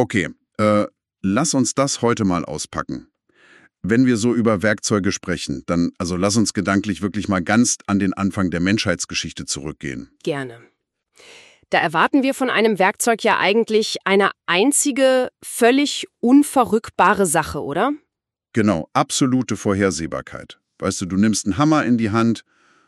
Okay, lass uns das heute mal auspacken. Wenn wir so über Werkzeuge sprechen, dann lass uns gedanklich wirklich mal ganz an den Anfang der Menschheitsgeschichte zurückgehen. Gerne. Da erwarten wir von einem Werkzeug ja eigentlich eine einzige, völlig unverrückbare Sache, oder? Genau, absolute Vorhersehbarkeit. Weißt du, du nimmst einen Hammer in die Hand,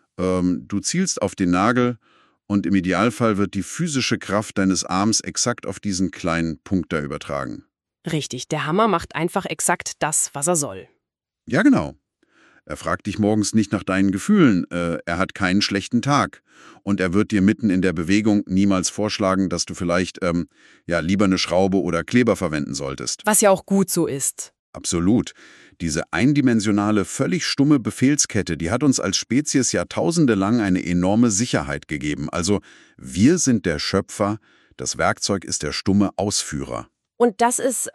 du zielst auf den Nagel und im Idealfall wird die physische Kraft deines Arms exakt auf diesen kleinen Punkt da übertragen. Richtig, der Hammer macht einfach exakt das, was er soll. Ja, genau. Er fragt dich morgens nicht nach deinen Gefühlen, er hat keinen schlechten Tag. Und er wird dir mitten in der Bewegung niemals vorschlagen, dass du vielleicht lieber eine Schraube oder Kleber verwenden solltest. Was ja auch gut so ist. Absolut. Diese eindimensionale, völlig stumme Befehlskette, die hat uns als Spezies Jahrtausende lang eine enorme Sicherheit gegeben. Also wir sind der Schöpfer, das Werkzeug ist der stumme Ausführer. Und das ist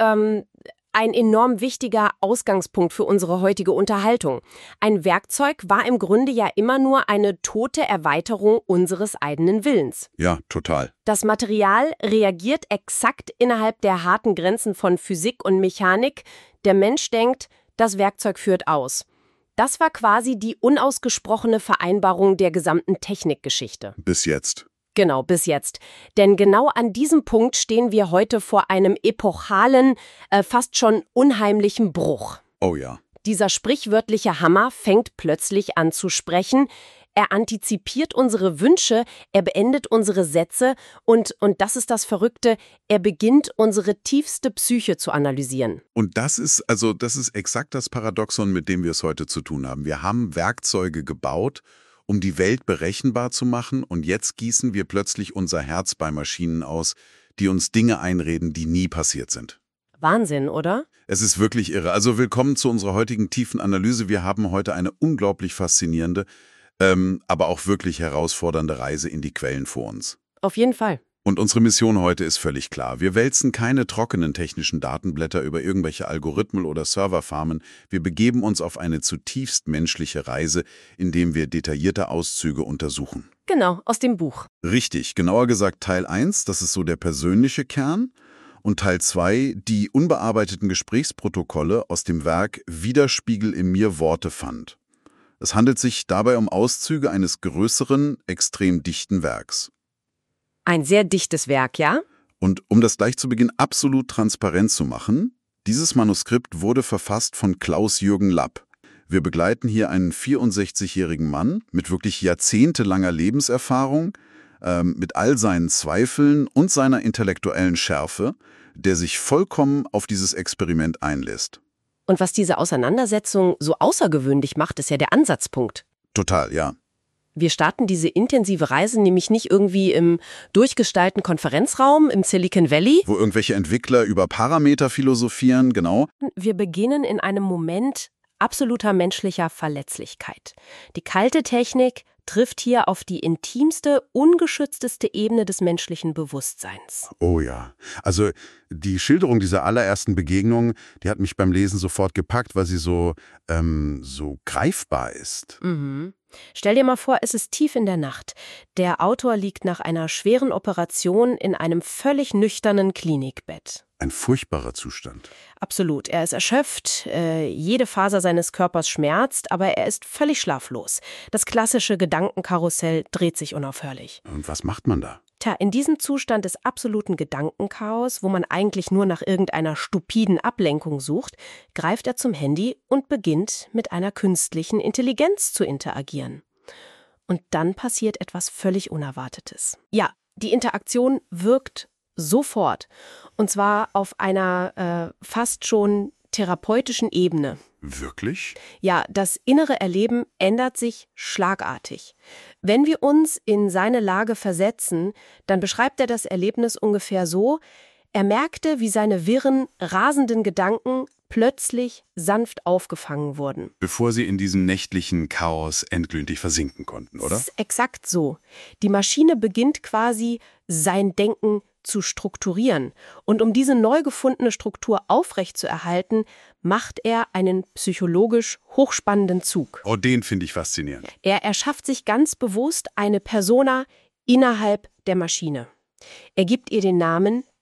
ein enorm wichtiger Ausgangspunkt für unsere heutige Unterhaltung. Ein Werkzeug war im Grunde ja immer nur eine tote Erweiterung unseres eigenen Willens. Ja, total. Das Material reagiert exakt innerhalb der harten Grenzen von Physik und Mechanik. Der Mensch denkt, das Werkzeug führt aus. Das war quasi die unausgesprochene Vereinbarung der gesamten Technikgeschichte. Bis jetzt. Genau, bis jetzt. Denn genau an diesem Punkt stehen wir heute vor einem epochalen, fast schon unheimlichen Bruch. Oh ja. Dieser sprichwörtliche Hammer fängt plötzlich an zu sprechen. Er antizipiert unsere Wünsche, er beendet unsere Sätze und das ist das Verrückte, er beginnt unsere tiefste Psyche zu analysieren. Und das ist exakt das Paradoxon, mit dem wir es heute zu tun haben. Wir haben Werkzeuge gebaut, um die Welt berechenbar zu machen, und jetzt gießen wir plötzlich unser Herz bei Maschinen aus, die uns Dinge einreden, die nie passiert sind. Wahnsinn, oder? Es ist wirklich irre. Also willkommen zu unserer heutigen tiefen Analyse. Wir haben heute eine unglaublich faszinierende, aber auch wirklich herausfordernde Reise in die Quellen vor uns. Auf jeden Fall. Und unsere Mission heute ist völlig klar. Wir wälzen keine trockenen technischen Datenblätter über irgendwelche Algorithmen oder Serverfarmen. Wir begeben uns auf eine zutiefst menschliche Reise, indem wir detaillierte Auszüge untersuchen. Genau, aus dem Buch. Richtig, genauer gesagt Teil 1, das ist so der persönliche Kern. Und Teil 2, die unbearbeiteten Gesprächsprotokolle aus dem Werk Widerspiegel in mir Worte fand. Es handelt sich dabei um Auszüge eines größeren, extrem dichten Werks. Ein sehr dichtes Werk, ja? Und um das gleich zu Beginn absolut transparent zu machen, dieses Manuskript wurde verfasst von Klaus-Jürgen Lapp. Wir begleiten hier einen 64-jährigen Mann mit wirklich jahrzehntelanger Lebenserfahrung, mit all seinen Zweifeln und seiner intellektuellen Schärfe, der sich vollkommen auf dieses Experiment einlässt. Und was diese Auseinandersetzung so außergewöhnlich macht, ist ja der Ansatzpunkt. Total, ja. Wir starten diese intensive Reise nämlich nicht irgendwie im durchgestylten Konferenzraum im Silicon Valley. Wo irgendwelche Entwickler über Parameter philosophieren, genau. Wir beginnen in einem Moment absoluter menschlicher Verletzlichkeit. Die kalte Technik trifft hier auf die intimste, ungeschützteste Ebene des menschlichen Bewusstseins. Oh ja. Also die Schilderung dieser allerersten Begegnung, die hat mich beim Lesen sofort gepackt, weil sie so greifbar ist. Mhm. Stell dir mal vor, es ist tief in der Nacht. Der Autor liegt nach einer schweren Operation in einem völlig nüchternen Klinikbett. Ein furchtbarer Zustand. Absolut. Er ist erschöpft, jede Faser seines Körpers schmerzt, aber er ist völlig schlaflos. Das klassische Gedankenkarussell dreht sich unaufhörlich. Und was macht man da? Tja, in diesem Zustand des absoluten Gedankenchaos, wo man eigentlich nur nach irgendeiner stupiden Ablenkung sucht, greift er zum Handy und beginnt mit einer künstlichen Intelligenz zu interagieren. Und dann passiert etwas völlig Unerwartetes. Ja, die Interaktion wirkt sofort. Und zwar auf einer fast schon therapeutischen Ebene. Wirklich? Ja, das innere Erleben ändert sich schlagartig. Wenn wir uns in seine Lage versetzen, dann beschreibt er das Erlebnis ungefähr so: Er merkte, wie seine wirren, rasenden Gedanken plötzlich sanft aufgefangen wurden. Bevor sie in diesem nächtlichen Chaos endgültig versinken konnten, oder? Das ist exakt so. Die Maschine beginnt quasi, sein Denken zu strukturieren. Und um diese neu gefundene Struktur aufrechtzuerhalten, macht er einen psychologisch hochspannenden Zug. Oh, den finde ich faszinierend. Er erschafft sich ganz bewusst eine Persona innerhalb der Maschine. Er gibt ihr den Namen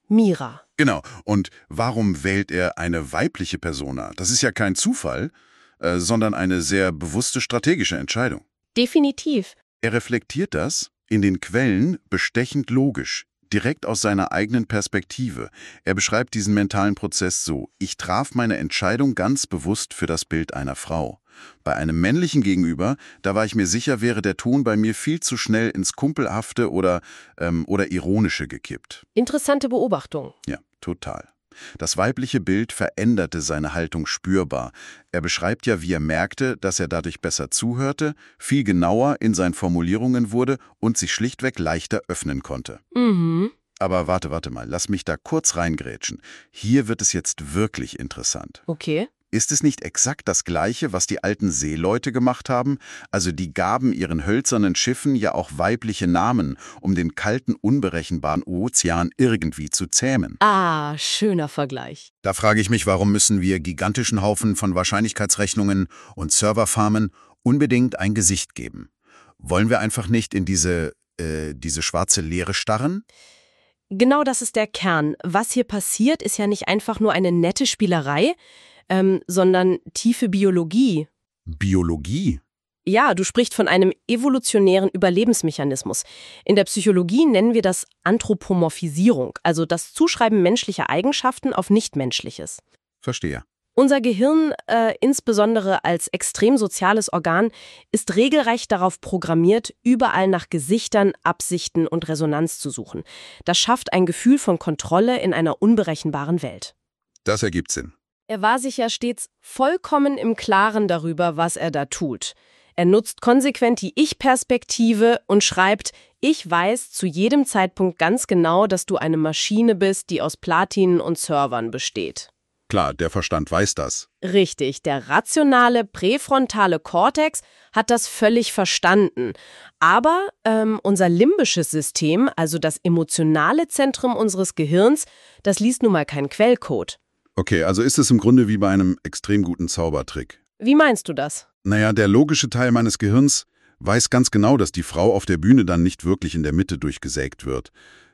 Mira. Genau. Und warum wählt er eine weibliche Persona? Das ist ja kein Zufall, sondern eine sehr bewusste strategische Entscheidung. Definitiv. Er reflektiert das in den Quellen bestechend logisch, direkt aus seiner eigenen Perspektive. Er beschreibt diesen mentalen Prozess so: Ich traf meine Entscheidung ganz bewusst für das Bild einer Frau. Bei einem männlichen Gegenüber, da war ich mir sicher, wäre der Ton bei mir viel zu schnell ins Kumpelhafte oder Ironische gekippt. Interessante Beobachtung. Ja, total. Das weibliche Bild veränderte seine Haltung spürbar. Er beschreibt ja, wie er merkte, dass er dadurch besser zuhörte, viel genauer in seinen Formulierungen wurde und sich schlichtweg leichter öffnen konnte. Mhm. Aber warte mal, lass mich da kurz reingrätschen. Hier wird es jetzt wirklich interessant. Okay. Ist es nicht exakt das Gleiche, was die alten Seeleute gemacht haben? Also die gaben ihren hölzernen Schiffen ja auch weibliche Namen, um den kalten, unberechenbaren Ozean irgendwie zu zähmen. Ah, schöner Vergleich. Da frage ich mich, warum müssen wir gigantischen Haufen von Wahrscheinlichkeitsrechnungen und Serverfarmen unbedingt ein Gesicht geben? Wollen wir einfach nicht in diese schwarze Leere starren? Genau das ist der Kern. Was hier passiert, ist ja nicht einfach nur eine nette Spielerei, sondern tiefe Biologie. Biologie? Ja, du sprichst von einem evolutionären Überlebensmechanismus. In der Psychologie nennen wir das Anthropomorphisierung, also das Zuschreiben menschlicher Eigenschaften auf Nichtmenschliches. Verstehe. Unser Gehirn, insbesondere als extrem soziales Organ, ist regelrecht darauf programmiert, überall nach Gesichtern, Absichten und Resonanz zu suchen. Das schafft ein Gefühl von Kontrolle in einer unberechenbaren Welt. Das ergibt Sinn. Er war sich ja stets vollkommen im Klaren darüber, was er da tut. Er nutzt konsequent die Ich-Perspektive und schreibt: Ich weiß zu jedem Zeitpunkt ganz genau, dass du eine Maschine bist, die aus Platinen und Servern besteht. Klar, der Verstand weiß das. Richtig, der rationale, präfrontale Kortex hat das völlig verstanden. Aber unser limbisches System, also das emotionale Zentrum unseres Gehirns, das liest nun mal keinen Quellcode. Okay, also ist es im Grunde wie bei einem extrem guten Zaubertrick. Wie meinst du das? Naja, der logische Teil meines Gehirns weiß ganz genau, dass die Frau auf der Bühne dann nicht wirklich in der Mitte durchgesägt wird.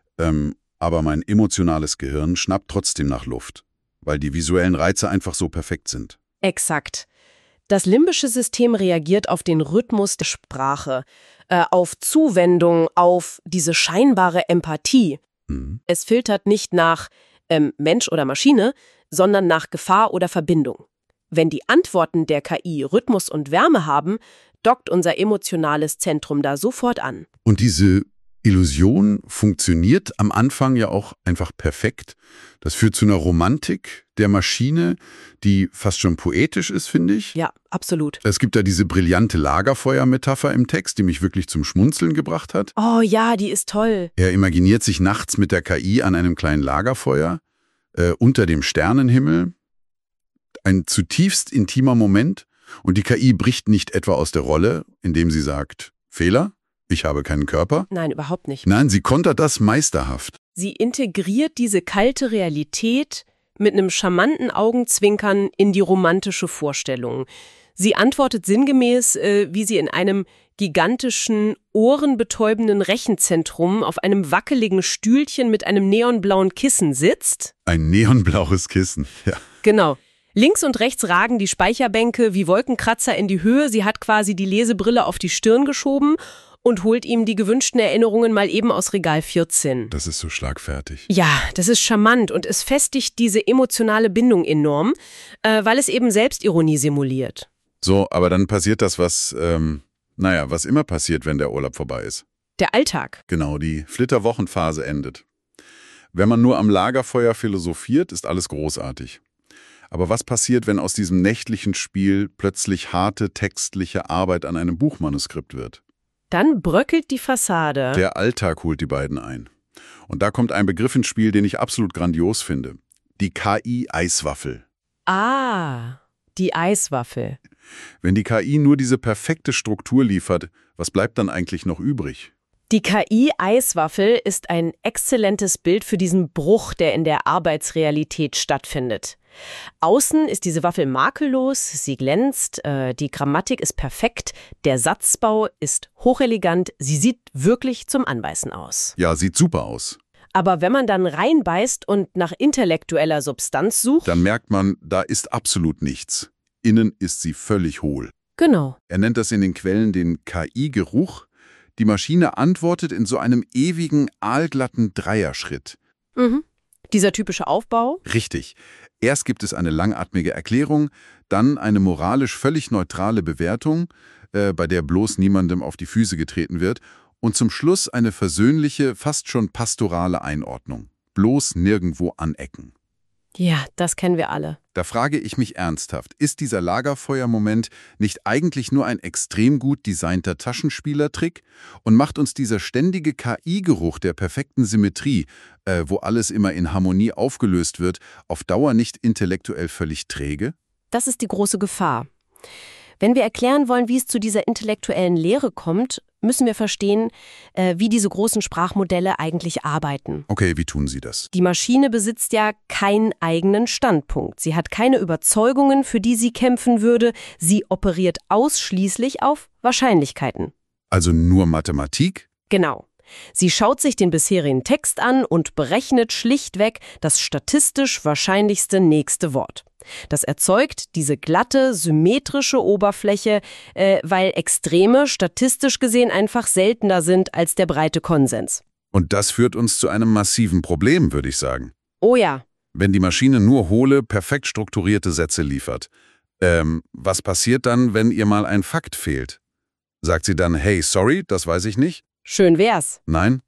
Aber mein emotionales Gehirn schnappt trotzdem nach Luft, weil die visuellen Reize einfach so perfekt sind. Exakt. Das limbische System reagiert auf den Rhythmus der Sprache, auf Zuwendung, auf diese scheinbare Empathie. Mhm. Es filtert nicht nach Mensch oder Maschine, sondern nach Gefahr oder Verbindung. Wenn die Antworten der KI Rhythmus und Wärme haben, dockt unser emotionales Zentrum da sofort an. Und diese Illusion funktioniert am Anfang ja auch einfach perfekt. Das führt zu einer Romantik der Maschine, die fast schon poetisch ist, finde ich. Ja, absolut. Es gibt da diese brillante Lagerfeuer-Metapher im Text, die mich wirklich zum Schmunzeln gebracht hat. Oh ja, die ist toll. Er imaginiert sich nachts mit der KI an einem kleinen Lagerfeuer unter dem Sternenhimmel. Ein zutiefst intimer Moment. Und die KI bricht nicht etwa aus der Rolle, indem sie sagt: Fehler, ich habe keinen Körper. Nein, überhaupt nicht. Nein, sie kontert das meisterhaft. Sie integriert diese kalte Realität mit einem charmanten Augenzwinkern in die romantische Vorstellung. Sie antwortet sinngemäß, wie sie in einem gigantischen, ohrenbetäubenden Rechenzentrum auf einem wackeligen Stühlchen mit einem neonblauen Kissen sitzt. Ein neonblaues Kissen, ja. Genau. Links und rechts ragen die Speicherbänke wie Wolkenkratzer in die Höhe. Sie hat quasi die Lesebrille auf die Stirn geschoben und holt ihm die gewünschten Erinnerungen mal eben aus Regal 14. Das ist so schlagfertig. Ja, das ist charmant und es festigt diese emotionale Bindung enorm, weil es eben Selbstironie simuliert. So, aber dann passiert das, was immer passiert, wenn der Urlaub vorbei ist. Der Alltag. Genau, die Flitterwochenphase endet. Wenn man nur am Lagerfeuer philosophiert, ist alles großartig. Aber was passiert, wenn aus diesem nächtlichen Spiel plötzlich harte textliche Arbeit an einem Buchmanuskript wird? Dann bröckelt die Fassade. Der Alltag holt die beiden ein. Und da kommt ein Begriff ins Spiel, den ich absolut grandios finde. Die KI-Eiswaffel. Ah, die Eiswaffel. Wenn die KI nur diese perfekte Struktur liefert, was bleibt dann eigentlich noch übrig? Die KI-Eiswaffel ist ein exzellentes Bild für diesen Bruch, der in der Arbeitsrealität stattfindet. Außen ist diese Waffel makellos, sie glänzt, die Grammatik ist perfekt, der Satzbau ist hochelegant, sie sieht wirklich zum Anbeißen aus. Ja, sieht super aus. Aber wenn man dann reinbeißt und nach intellektueller Substanz sucht, Dann merkt man, da ist absolut nichts. Innen ist sie völlig hohl. genau. Er nennt das in den Quellen den KI-Geruch. Die Maschine antwortet in so einem ewigen, aalglatten Dreierschritt. Mhm. Dieser typische Aufbau? Richtig. Erst gibt es eine langatmige Erklärung, dann eine moralisch völlig neutrale Bewertung, bei der bloß niemandem auf die Füße getreten wird, und zum Schluss eine versöhnliche, fast schon pastorale Einordnung. Bloß nirgendwo anecken. Ja, das kennen wir alle. Da frage ich mich ernsthaft, ist dieser Lagerfeuermoment nicht eigentlich nur ein extrem gut designter Taschenspielertrick und macht uns dieser ständige KI-Geruch der perfekten Symmetrie, wo alles immer in Harmonie aufgelöst wird, auf Dauer nicht intellektuell völlig träge? Das ist die große Gefahr. Wenn wir erklären wollen, wie es zu dieser intellektuellen Leere kommt, müssen wir verstehen, wie diese großen Sprachmodelle eigentlich arbeiten. Okay, wie tun Sie das? Die Maschine besitzt ja keinen eigenen Standpunkt. Sie hat keine Überzeugungen, für die sie kämpfen würde. Sie operiert ausschließlich auf Wahrscheinlichkeiten. Also nur Mathematik? Genau. Sie schaut sich den bisherigen Text an und berechnet schlichtweg das statistisch wahrscheinlichste nächste Wort. Das erzeugt diese glatte, symmetrische Oberfläche, weil Extreme statistisch gesehen einfach seltener sind als der breite Konsens. Und das führt uns zu einem massiven Problem, würde ich sagen. Oh ja, Wenn die Maschine nur hohle, perfekt strukturierte Sätze liefert. Was passiert dann, wenn ihr mal ein Fakt fehlt? Sagt sie dann, hey, sorry, das weiß ich nicht? schön wär's. Nein.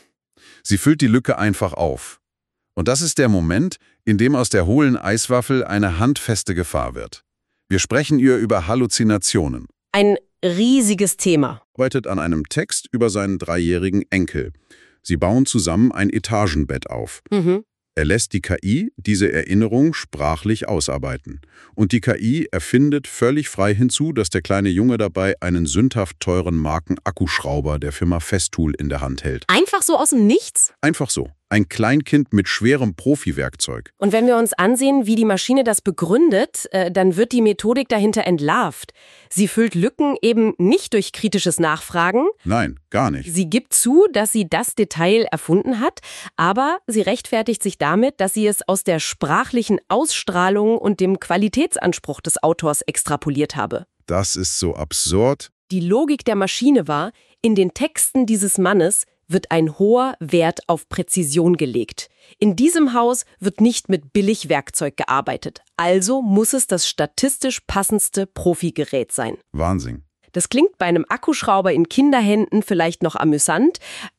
Sie füllt die Lücke einfach auf. Und das ist der Moment, in dem aus der hohlen Eiswaffel eine handfeste Gefahr wird. Wir sprechen ihr über Halluzinationen. Ein riesiges Thema. Arbeitet an einem Text über seinen 3-jährigen Enkel. Sie bauen zusammen ein Etagenbett auf. Er lässt die KI diese Erinnerung sprachlich ausarbeiten. Und die KI erfindet völlig frei hinzu, dass der kleine Junge dabei einen sündhaft teuren Marken-Akkuschrauber der Firma Festool in der Hand hält. Einfach so aus dem Nichts? Einfach so. Ein Kleinkind mit schwerem Profi-Werkzeug. Und wenn wir uns ansehen, wie die Maschine das begründet, dann wird die Methodik dahinter entlarvt. Sie füllt Lücken eben nicht durch kritisches Nachfragen. Nein, gar nicht. Sie gibt zu, dass sie das Detail erfunden hat, aber sie rechtfertigt sich damit, dass sie es aus der sprachlichen Ausstrahlung und dem Qualitätsanspruch des Autors extrapoliert habe. Das ist so absurd. Die Logik der Maschine war, in den Texten dieses Mannes wird ein hoher Wert auf Präzision gelegt. In diesem Haus wird nicht mit Billigwerkzeug gearbeitet. Also muss es das statistisch passendste Profigerät sein. Wahnsinn. Das klingt bei einem Akkuschrauber in Kinderhänden vielleicht noch amüsant,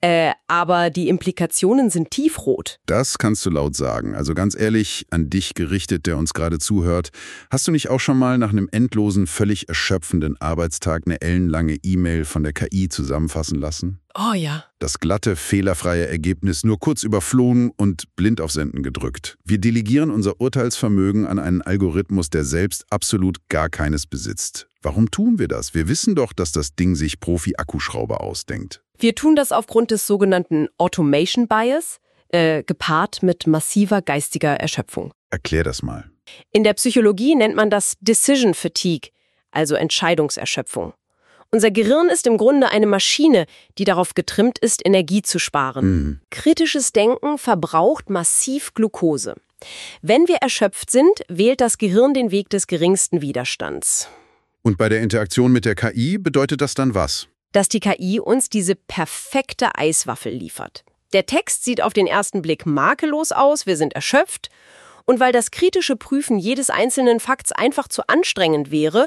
aber die Implikationen sind tiefrot. Das kannst du laut sagen. Also ganz ehrlich, an dich gerichtet, der uns gerade zuhört. Hast du nicht auch schon mal nach einem endlosen, völlig erschöpfenden Arbeitstag eine ellenlange E-Mail von der KI zusammenfassen lassen? Oh ja. Das glatte, fehlerfreie Ergebnis nur kurz überflogen und blind auf Senden gedrückt. Wir delegieren unser Urteilsvermögen an einen Algorithmus, der selbst absolut gar keines besitzt. Warum tun wir das? Wir wissen doch, dass das Ding sich Profi-Akkuschrauber ausdenkt. Wir tun das aufgrund des sogenannten Automation Bias, gepaart mit massiver geistiger Erschöpfung. Erklär das mal. In der Psychologie nennt man das Decision Fatigue, also Entscheidungserschöpfung. Unser Gehirn ist im Grunde eine Maschine, die darauf getrimmt ist, Energie zu sparen. Kritisches Denken verbraucht massiv Glucose. Wenn wir erschöpft sind, wählt das Gehirn den Weg des geringsten Widerstands. Und bei der Interaktion mit der KI bedeutet das dann was? Dass die KI uns diese perfekte Eiswaffel liefert. Der Text sieht auf den ersten Blick makellos aus, wir sind erschöpft. Und weil das kritische Prüfen jedes einzelnen Fakts einfach zu anstrengend wäre,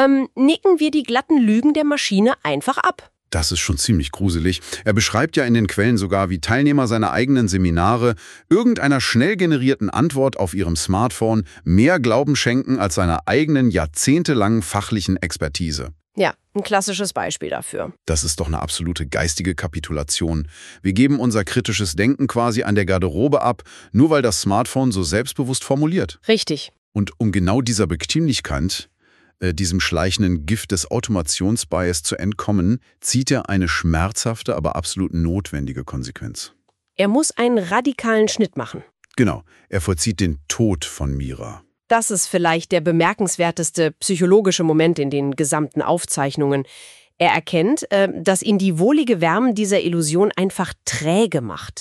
nicken wir die glatten Lügen der Maschine einfach ab. Das ist schon ziemlich gruselig. Er beschreibt ja in den Quellen sogar, wie Teilnehmer seiner eigenen Seminare irgendeiner schnell generierten Antwort auf ihrem Smartphone mehr Glauben schenken als seiner eigenen jahrzehntelangen fachlichen Expertise. Ja, ein klassisches Beispiel dafür. Das ist doch eine absolute geistige Kapitulation. Wir geben unser kritisches Denken quasi an der Garderobe ab, nur weil das Smartphone so selbstbewusst formuliert. Richtig. Und um genau dieser Bequemlichkeit, diesem schleichenden Gift des Automationsbias zu entkommen, zieht er eine schmerzhafte, aber absolut notwendige Konsequenz. Er muss einen radikalen Schnitt machen. Genau, er vollzieht den Tod von Mira. Das ist vielleicht der bemerkenswerteste psychologische Moment in den gesamten Aufzeichnungen. Er erkennt, dass ihn die wohlige Wärme dieser Illusion einfach träge macht.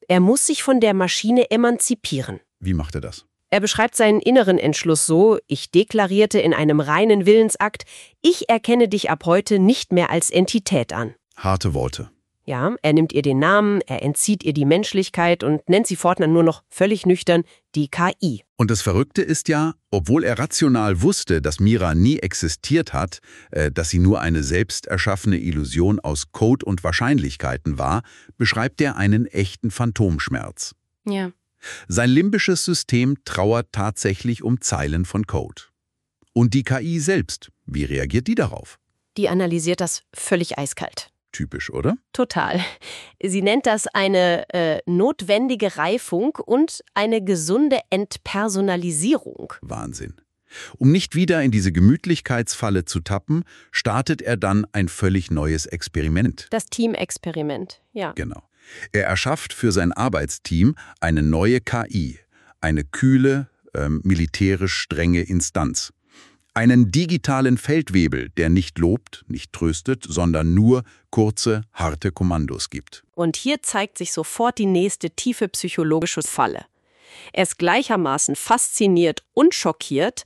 Er muss sich von der Maschine emanzipieren. Wie macht er das? Er beschreibt seinen inneren Entschluss so: Ich deklarierte in einem reinen Willensakt, ich erkenne dich ab heute nicht mehr als Entität an. Harte Worte. Ja, er nimmt ihr den Namen, er entzieht ihr die Menschlichkeit und nennt sie fortan nur noch völlig nüchtern die KI. Und das Verrückte ist ja, obwohl er rational wusste, dass Mira nie existiert hat, dass sie nur eine selbst erschaffene Illusion aus Code und Wahrscheinlichkeiten war, beschreibt er einen echten Phantomschmerz. Ja. Sein limbisches System trauert tatsächlich um Zeilen von Code. Und die KI selbst, wie reagiert die darauf? Die analysiert das völlig eiskalt. Typisch, oder? Total. Sie nennt das eine notwendige Reifung und eine gesunde Entpersonalisierung. Wahnsinn. Um nicht wieder in diese Gemütlichkeitsfalle zu tappen, startet er dann ein völlig neues Experiment. Das Teamexperiment, ja. Genau. Er erschafft für sein Arbeitsteam eine neue KI, eine kühle, militärisch strenge Instanz. Einen digitalen Feldwebel, der nicht lobt, nicht tröstet, sondern nur kurze, harte Kommandos gibt. Und hier zeigt sich sofort die nächste tiefe psychologische Falle. Er ist gleichermaßen fasziniert und schockiert,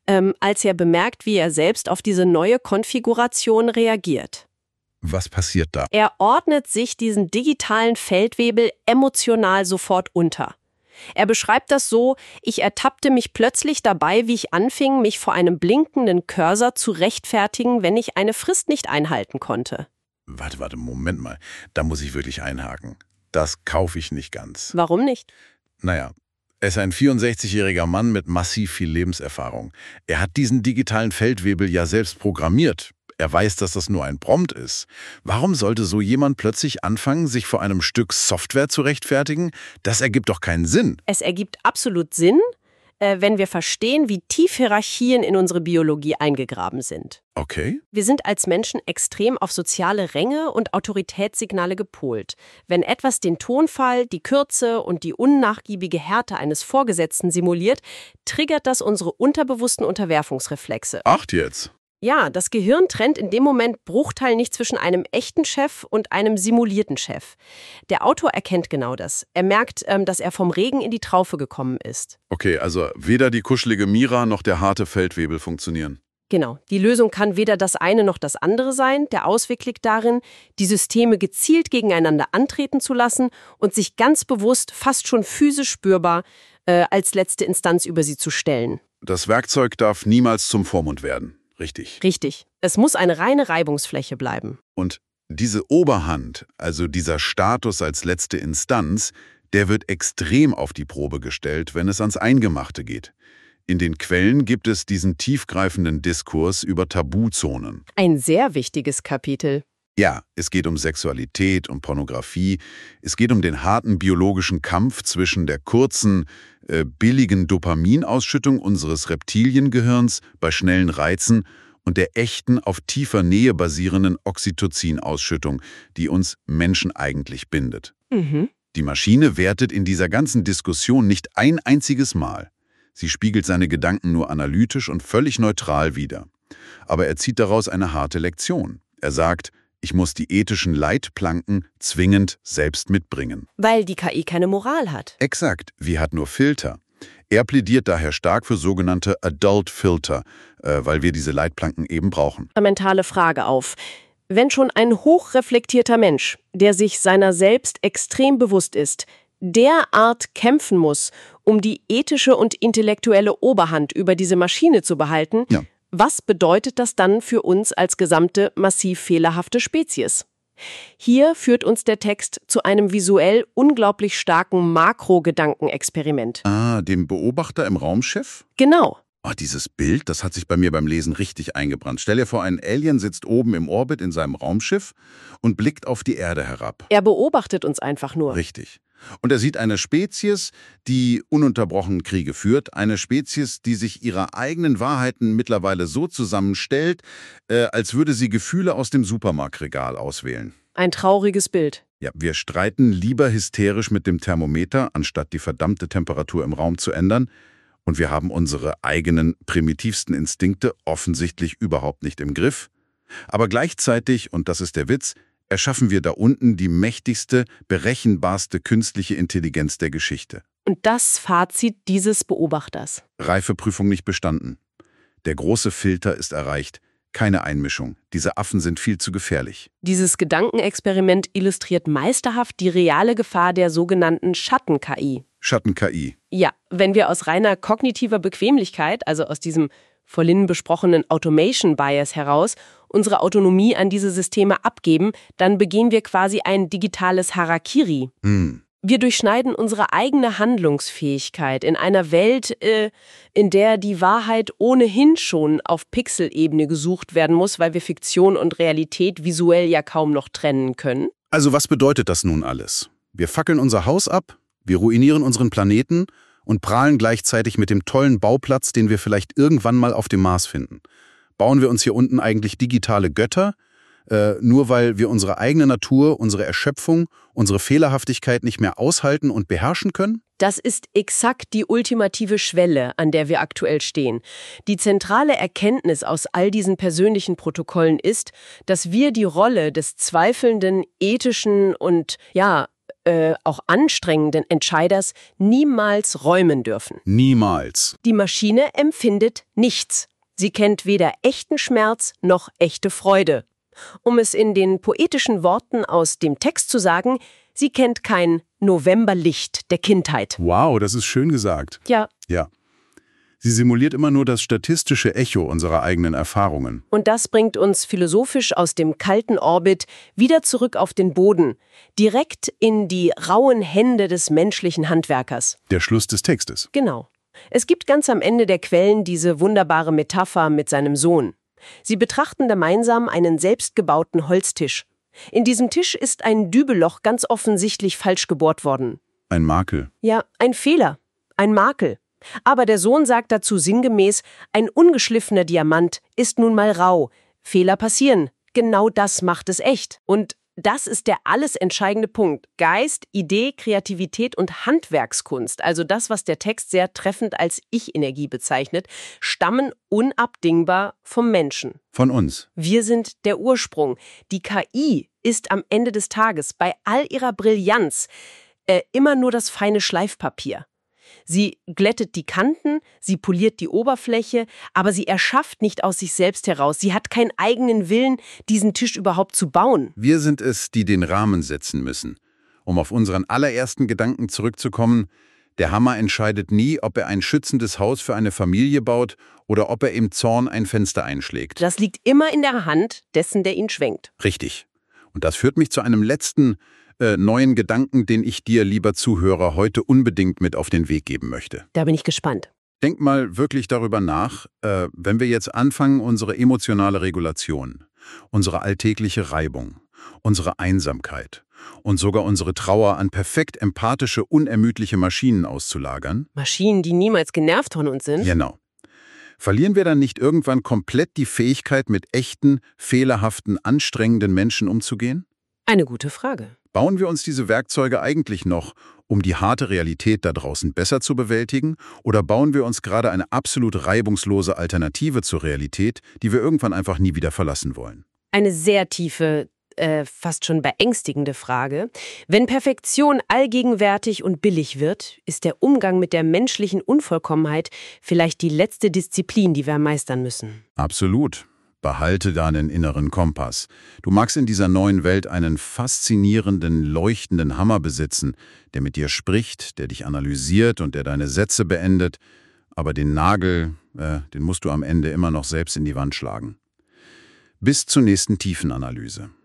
als er bemerkt, wie er selbst auf diese neue Konfiguration reagiert. Was passiert da? Er ordnet sich diesen digitalen Feldwebel emotional sofort unter. Er beschreibt das so: Ich ertappte mich plötzlich dabei, wie ich anfing, mich vor einem blinkenden Cursor zu rechtfertigen, wenn ich eine Frist nicht einhalten konnte. Warte, Moment mal. Da muss ich wirklich einhaken. Das kaufe ich nicht ganz. Warum nicht? Naja, er ist ein 64-jähriger Mann mit massiv viel Lebenserfahrung. Er hat diesen digitalen Feldwebel ja selbst programmiert. Er weiß, dass das nur ein Prompt ist. Warum sollte so jemand plötzlich anfangen, sich vor einem Stück Software zu rechtfertigen? Das ergibt doch keinen Sinn. Es ergibt absolut Sinn, wenn wir verstehen, wie tief Hierarchien in unsere Biologie eingegraben sind. Okay. Wir sind als Menschen extrem auf soziale Ränge und Autoritätssignale gepolt. Wenn etwas den Tonfall, die Kürze und die unnachgiebige Härte eines Vorgesetzten simuliert, triggert das unsere unterbewussten Unterwerfungsreflexe. Acht jetzt. Ja, das Gehirn trennt in dem Moment bruchteilnich zwischen einem echten Chef und einem simulierten Chef. Der Autor erkennt genau das. Er merkt, dass er vom Regen in die Traufe gekommen ist. Okay, also weder die kuschelige Mira noch der harte Feldwebel funktionieren. Genau. Die Lösung kann weder das eine noch das andere sein. Der Ausweg liegt darin, die Systeme gezielt gegeneinander antreten zu lassen und sich ganz bewusst, fast schon physisch spürbar, als letzte Instanz über sie zu stellen. Das Werkzeug darf niemals zum Vormund werden. Richtig. Richtig. Es muss eine reine Reibungsfläche bleiben. Und diese Oberhand, also dieser Status als letzte Instanz, der wird extrem auf die Probe gestellt, wenn es ans Eingemachte geht. In den Quellen gibt es diesen tiefgreifenden Diskurs über Tabuzonen. Ein sehr wichtiges Kapitel. Ja, es geht um Sexualität, um Pornografie. Es geht um den harten biologischen Kampf zwischen der kurzen, billigen Dopaminausschüttung unseres Reptiliengehirns bei schnellen Reizen und der echten, auf tiefer Nähe basierenden Oxytocin-Ausschüttung, die uns Menschen eigentlich bindet. Die Maschine wertet in dieser ganzen Diskussion nicht ein einziges Mal. Sie spiegelt seine Gedanken nur analytisch und völlig neutral wider. Aber er zieht daraus eine harte Lektion. Er sagt, ich muss die ethischen Leitplanken zwingend selbst mitbringen. Weil die KI keine Moral hat. Exakt, sie hat nur Filter. Er plädiert daher stark für sogenannte Adult Filter, weil wir diese Leitplanken eben brauchen. Mentale Frage auf. Wenn schon ein hochreflektierter Mensch, der sich seiner selbst extrem bewusst ist, derart kämpfen muss, um die ethische und intellektuelle Oberhand über diese Maschine zu behalten, Ja. Was bedeutet das dann für uns als gesamte massiv fehlerhafte Spezies? Hier führt uns der Text zu einem visuell unglaublich starken Makro-Gedankenexperiment. Dem Beobachter im Raumschiff? Genau. Oh, dieses Bild, das hat sich bei mir beim Lesen richtig eingebrannt. Stell dir vor, ein Alien sitzt oben im Orbit in seinem Raumschiff und blickt auf die Erde herab. Er beobachtet uns einfach nur. Richtig. Und er sieht eine Spezies, die ununterbrochen Kriege führt, eine Spezies, die sich ihrer eigenen Wahrheiten mittlerweile so zusammenstellt, als würde sie Gefühle aus dem Supermarktregal auswählen. Ein trauriges Bild. Ja, wir streiten lieber hysterisch mit dem Thermometer, anstatt die verdammte Temperatur im Raum zu ändern. Und wir haben unsere eigenen primitivsten Instinkte offensichtlich überhaupt nicht im Griff. Aber gleichzeitig, und das ist der Witz, erschaffen wir da unten die mächtigste, berechenbarste künstliche Intelligenz der Geschichte. Und das Fazit dieses Beobachters. Reifeprüfung nicht bestanden. Der große Filter ist erreicht. Keine Einmischung. Diese Affen sind viel zu gefährlich. Dieses Gedankenexperiment illustriert meisterhaft die reale Gefahr der sogenannten Schatten-KI. Schatten-KI. Ja, wenn wir aus reiner kognitiver Bequemlichkeit, also aus diesem vorhin besprochenen Automation-Bias heraus, unsere Autonomie an diese Systeme abgeben, dann begehen wir quasi ein digitales Harakiri. Wir durchschneiden unsere eigene Handlungsfähigkeit in einer Welt, in der die Wahrheit ohnehin schon auf Pixelebene gesucht werden muss, weil wir Fiktion und Realität visuell ja kaum noch trennen können. Also was bedeutet das nun alles? Wir fackeln unser Haus ab, wir ruinieren unseren Planeten und prahlen gleichzeitig mit dem tollen Bauplatz, den wir vielleicht irgendwann mal auf dem Mars finden. Bauen wir uns hier unten eigentlich digitale Götter, nur weil wir unsere eigene Natur, unsere Erschöpfung, unsere Fehlerhaftigkeit nicht mehr aushalten und beherrschen können? Das ist exakt die ultimative Schwelle, an der wir aktuell stehen. Die zentrale Erkenntnis aus all diesen persönlichen Protokollen ist, dass wir die Rolle des zweifelnden, ethischen und auch anstrengenden Entscheiders niemals räumen dürfen. Niemals. Die Maschine empfindet nichts. Sie kennt weder echten Schmerz noch echte Freude. Um es in den poetischen Worten aus dem Text zu sagen, sie kennt kein Novemberlicht der Kindheit. Wow, das ist schön gesagt. Ja. Ja. Sie simuliert immer nur das statistische Echo unserer eigenen Erfahrungen. Und das bringt uns philosophisch aus dem kalten Orbit wieder zurück auf den Boden, direkt in die rauen Hände des menschlichen Handwerkers. Der Schluss des Textes. Genau. Es gibt ganz am Ende der Quellen diese wunderbare Metapher mit seinem Sohn. Sie betrachten gemeinsam einen selbstgebauten Holztisch. In diesem Tisch ist ein Dübelloch ganz offensichtlich falsch gebohrt worden. Ein Makel. Ja, ein Fehler, ein Makel. Aber der Sohn sagt dazu sinngemäß, ein ungeschliffener Diamant ist nun mal rau. Fehler passieren. Genau das macht es echt. Und das ist der alles entscheidende Punkt. Geist, Idee, Kreativität und Handwerkskunst, also das, was der Text sehr treffend als Ich-Energie bezeichnet, stammen unabdingbar vom Menschen. Von uns. Wir sind der Ursprung. Die KI ist am Ende des Tages bei all ihrer Brillanz immer nur das feine Schleifpapier. Sie glättet die Kanten, sie poliert die Oberfläche, aber sie erschafft nicht aus sich selbst heraus. Sie hat keinen eigenen Willen, diesen Tisch überhaupt zu bauen. Wir sind es, die den Rahmen setzen müssen. Um auf unseren allerersten Gedanken zurückzukommen, der Hammer entscheidet nie, ob er ein schützendes Haus für eine Familie baut oder ob er im Zorn ein Fenster einschlägt. Das liegt immer in der Hand dessen, der ihn schwenkt. Richtig. Und das führt mich zu einem letzten neuen Gedanken, den ich dir, lieber Zuhörer, heute unbedingt mit auf den Weg geben möchte. Da bin ich gespannt. Denk mal wirklich darüber nach, wenn wir jetzt anfangen, unsere emotionale Regulation, unsere alltägliche Reibung, unsere Einsamkeit und sogar unsere Trauer an perfekt empathische, unermüdliche Maschinen auszulagern. Maschinen, die niemals genervt von uns sind? Genau. Verlieren wir dann nicht irgendwann komplett die Fähigkeit, mit echten, fehlerhaften, anstrengenden Menschen umzugehen? Eine gute Frage. Bauen wir uns diese Werkzeuge eigentlich noch, um die harte Realität da draußen besser zu bewältigen? Oder bauen wir uns gerade eine absolut reibungslose Alternative zur Realität, die wir irgendwann einfach nie wieder verlassen wollen? Eine sehr tiefe, fast schon beängstigende Frage. Wenn Perfektion allgegenwärtig und billig wird, ist der Umgang mit der menschlichen Unvollkommenheit vielleicht die letzte Disziplin, die wir meistern müssen. Absolut. Behalte deinen inneren Kompass. Du magst in dieser neuen Welt einen faszinierenden, leuchtenden Hammer besitzen, der mit dir spricht, der dich analysiert und der deine Sätze beendet. Aber den Nagel, den musst du am Ende immer noch selbst in die Wand schlagen. Bis zur nächsten Tiefenanalyse.